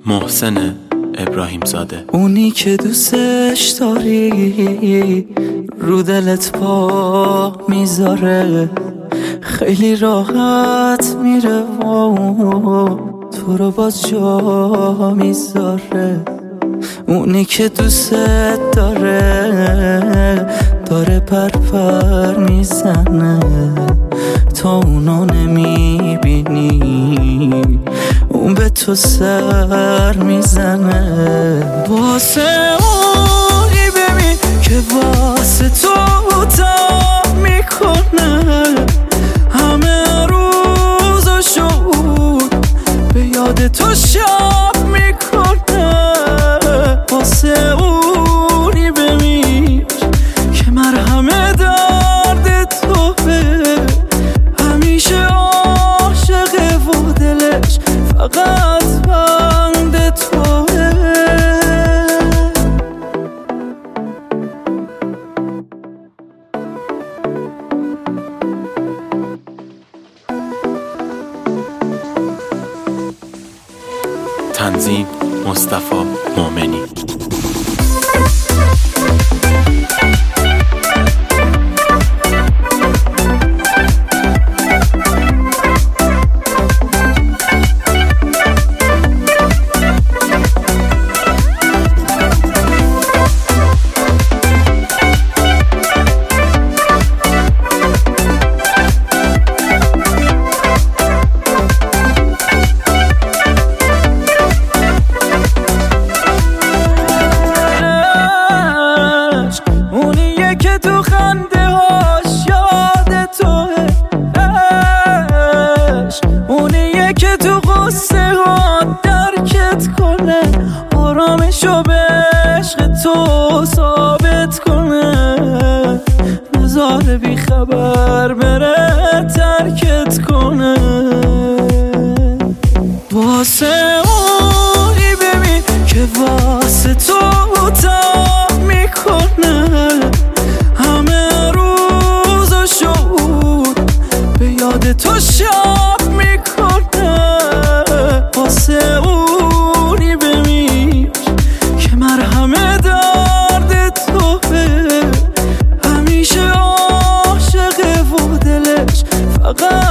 محسن ابراهیم زاده. اونی که دوستش داری رو دلت پا میذاره، خیلی راحت میره و تو رو باز جا میذاره. اونی که دوست داره پر میزنه، تا اونو نمیبینی اون به تو سر میزنه. واسه اونی ببین که واسه تو تا میکنه، همه روزاشو به یاد تو شب میکنه. واسه اونی ببین که مرهم درد توه، همیشه عاشقه و دلش فقط بند توه. تنظیم مصطفی مومنی. تو خنده هاش یاد توه، اونیه که تو غصه ها درکت کنه، آرامشو به عشق تو ثابت کنه، نذاره بی خبر بره ترکت کنه. واسه اونی ببین که واسه تو تا میکنه، همه روزاشو به یاد تو شب میکنه. واسه اونی ببین که مرهم درد توه، همیشه عاشقه و دلش فقط